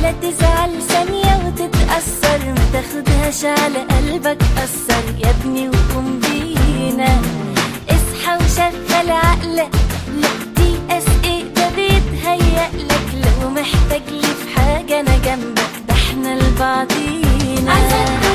لا تزعل ثانية وتتأثر، ما تاخدهاش على قلبك أثر يا ابني وقوم بينا. اصحى وشغل عقلك، لا تيأس ايه ده بيتهيألك، لو محتاج لي في حاجة أنا جنبك، ده احنا لبعضينا.